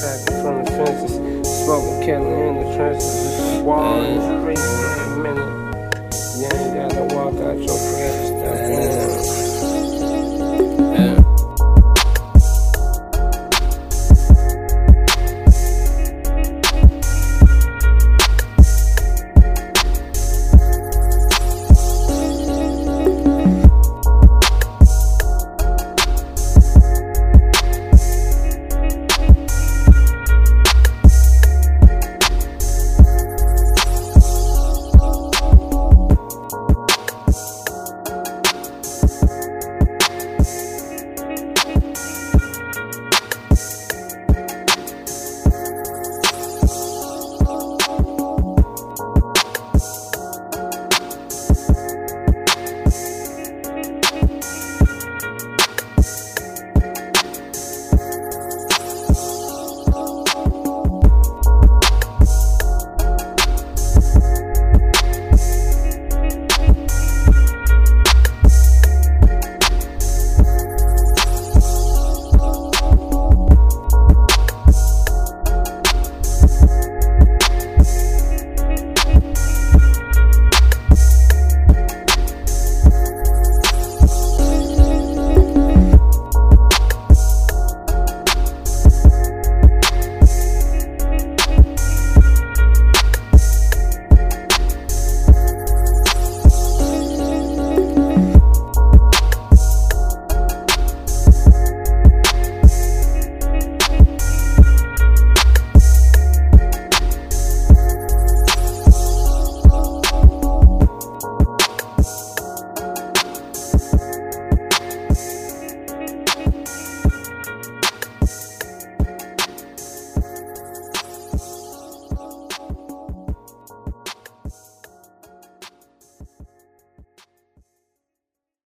attacking from the fences. Smoking, killing in the trenches. Just wall is racing in a minute. You ain't gotta walk out your friends.